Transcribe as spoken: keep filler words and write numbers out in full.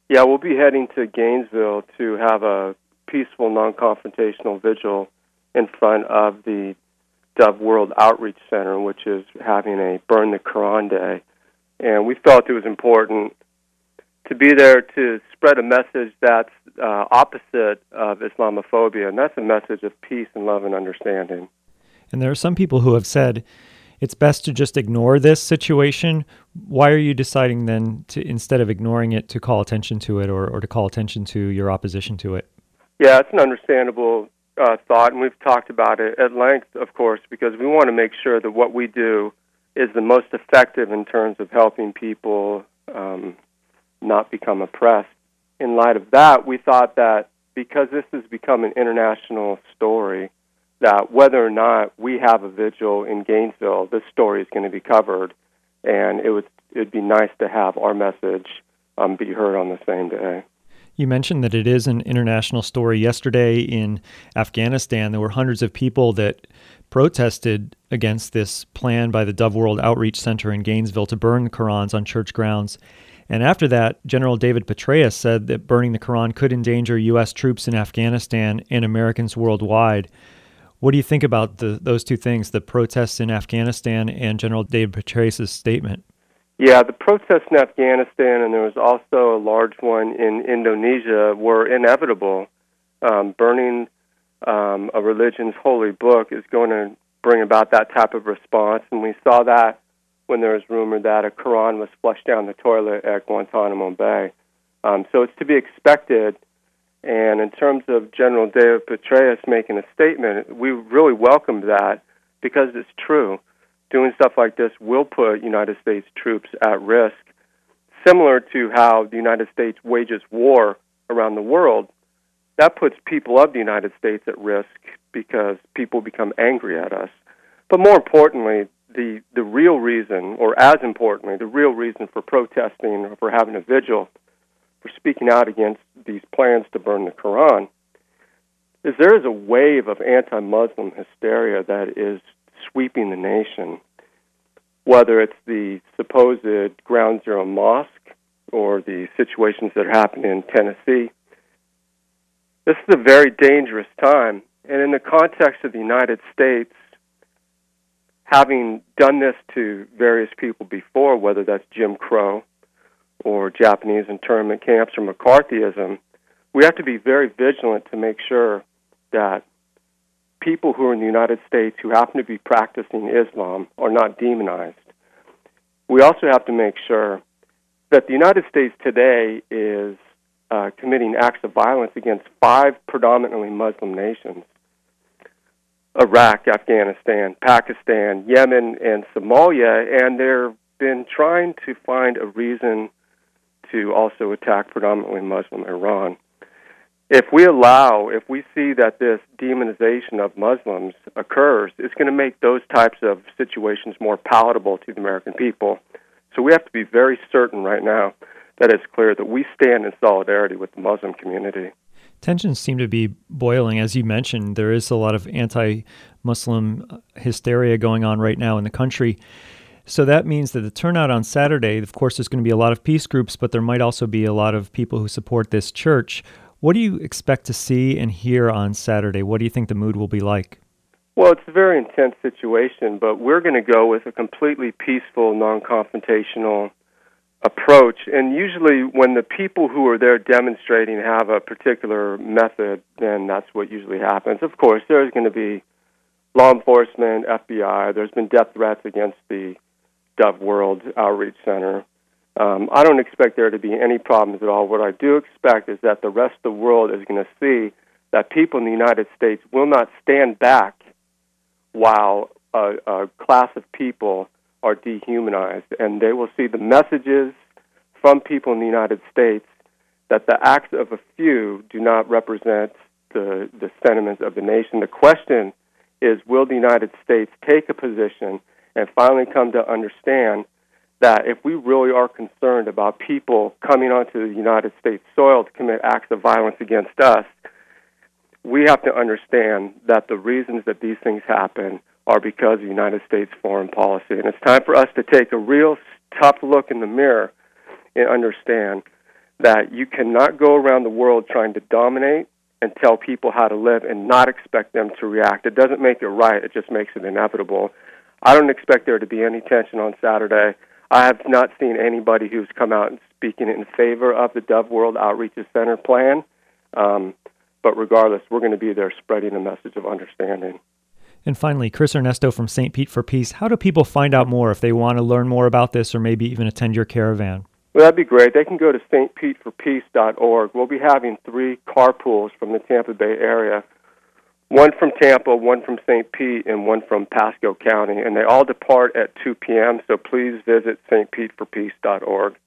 Yeah, we'll be heading to Gainesville to have a peaceful, non-confrontational vigil in front of the Dove World Outreach Center, which is having a Burn the Quran Day. And we felt it was important to be there to spread a message that's uh, opposite of Islamophobia, and that's a message of peace and love and understanding. And there are some people who have said it's best to just ignore this situation. Why are you deciding then to, instead of ignoring it, to call attention to it or, or to call attention to your opposition to it? Yeah, it's an understandable uh, thought, and we've talked about it at length, of course, because we want to make sure that what we do is the most effective in terms of helping people um, not become oppressed. In light of that, we thought that because this has become an international story, that whether or not we have a vigil in Gainesville, this story is going to be covered, and it would it'd be nice to have our message um, be heard on the same day. You mentioned that it is an international story. Yesterday in Afghanistan, there were hundreds of people that protested against this plan by the Dove World Outreach Center in Gainesville to burn the Qurans on church grounds. And after that, General David Petraeus said that burning the Quran could endanger U S troops in Afghanistan and Americans worldwide. What do you think about the, those two things, the protests in Afghanistan and General David Petraeus' statement? Yeah, the protests in Afghanistan, and there was also a large one in Indonesia, were inevitable. Um, burning um, a religion's holy book is going to bring about that type of response, and we saw that when there was rumor that a Quran was flushed down the toilet at Guantanamo Bay. Um, so it's to be expected. And in terms of General David Petraeus making a statement, we really welcomed that because it's true. Doing stuff like this will put United States troops at risk, similar to how the United States wages war around the world. That puts people of the United States at risk because people become angry at us. But more importantly, the, the real reason, or as importantly, the real reason for protesting or for having a vigil, for speaking out against these plans to burn the Quran, is there is a wave of anti-Muslim hysteria that is sweeping the nation, whether it's the supposed Ground Zero mosque or the situations that happened in Tennessee. This is a very dangerous time, and in the context of the United States, having done this to various people before, whether that's Jim Crow or Japanese internment camps or McCarthyism, we have to be very vigilant to make sure that people who are in the United States who happen to be practicing Islam are not demonized. We also have to make sure that the United States today is uh, committing acts of violence against five predominantly Muslim nations: Iraq, Afghanistan, Pakistan, Yemen, and Somalia, and they've been trying to find a reason to also attack predominantly Muslim Iran. If we allow, if we see that this demonization of Muslims occurs, it's going to make those types of situations more palatable to the American people. So we have to be very certain right now that it's clear that we stand in solidarity with the Muslim community. Tensions seem to be boiling. As you mentioned, there is a lot of anti-Muslim hysteria going on right now in the country. So that means that the turnout on Saturday, of course, there's going to be a lot of peace groups, but there might also be a lot of people who support this church. What do you expect to see and hear on Saturday? What do you think the mood will be like? Well, it's a very intense situation, but we're going to go with a completely peaceful, non-confrontational approach. And usually when the people who are there demonstrating have a particular method, then that's what usually happens. Of course, there's going to be law enforcement, F B I. There's been death threats against the Dove World Outreach Center. Um, I don't expect there to be any problems at all. What I do expect is that the rest of the world is going to see that people in the United States will not stand back while a, a class of people are dehumanized, and they will see the messages from people in the United States that the acts of a few do not represent the, the sentiments of the nation. The question is, will the United States take a position and finally come to understand that if we really are concerned about people coming onto the United States soil to commit acts of violence against us, we have to understand that the reasons that these things happen are because of the United States foreign policy. And it's time for us to take a real tough look in the mirror and understand that you cannot go around the world trying to dominate and tell people how to live and not expect them to react. It doesn't make it right. It just makes it inevitable. I don't expect there to be any tension on Saturday. I have not seen anybody who's come out and speaking in favor of the Dove World Outreach Center plan. Um, but regardless, we're going to be there spreading a message of understanding. And finally, Chris Ernesto from Saint Pete for Peace. How do people find out more if they want to learn more about this or maybe even attend your caravan? Well, that'd be great. They can go to st pete for peace dot org. We'll be having three carpools from the Tampa Bay area, one from Tampa, one from Saint Pete, and one from Pasco County, and they all depart at two p.m., so please visit st pete for peace dot org.